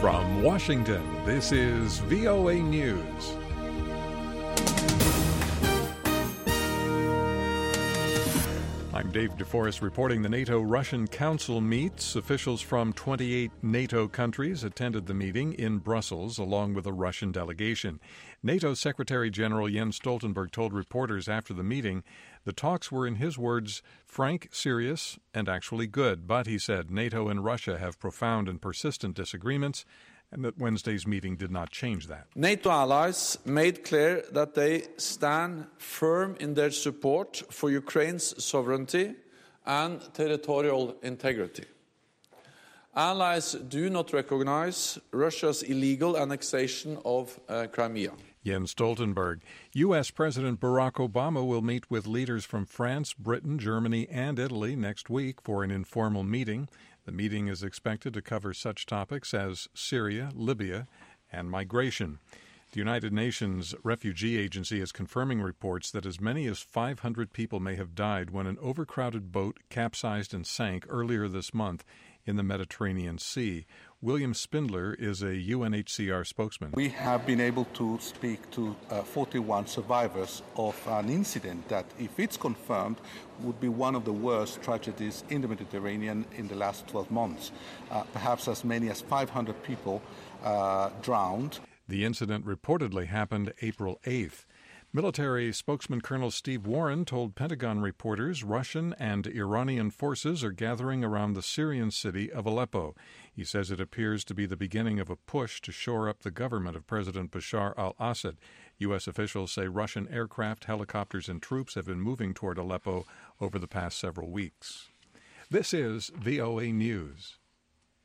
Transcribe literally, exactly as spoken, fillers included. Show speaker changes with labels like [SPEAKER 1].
[SPEAKER 1] From Washington, this is V O A News. I'm Dave DeForest reporting the NATO-Russian Council meets. Officials from twenty-eight NATO countries attended the meeting in Brussels along with a Russian delegation. NATO Secretary General Jens Stoltenberg told reporters after the meeting the talks were, in his words, frank, serious, and actually good. But, he said, NATO and Russia have profound and persistent disagreements, and that Wednesday's meeting did not change that.
[SPEAKER 2] NATO allies made clear that they stand firm in their support for Ukraine's sovereignty and territorial integrity. Allies do not recognize Russia's illegal annexation of uh, Crimea.
[SPEAKER 1] Jens Stoltenberg. U S. President Barack Obama will meet with leaders from France, Britain, Germany, and Italy next week for an informal meeting. The meeting is expected to cover such topics as Syria, Libya, and migration. The United Nations Refugee Agency is confirming reports that as many as five hundred people may have died when an overcrowded boat capsized and sank earlier this month in the Mediterranean Sea. William Spindler is a U N H C R spokesman.
[SPEAKER 3] We have been able to speak to uh, forty-one survivors of an incident that, if it's confirmed, would be one of the worst tragedies in the Mediterranean in the last twelve months. Uh, perhaps as many as five hundred people uh, drowned.
[SPEAKER 1] The incident reportedly happened April eighth. Military spokesman Colonel Steve Warren told Pentagon reporters Russian and Iranian forces are gathering around the Syrian city of Aleppo. He says it appears to be the beginning of a push to shore up the government of President Bashar al-Assad. U S officials say Russian aircraft, helicopters, and troops have been moving toward Aleppo over the past several weeks. This is V O A News.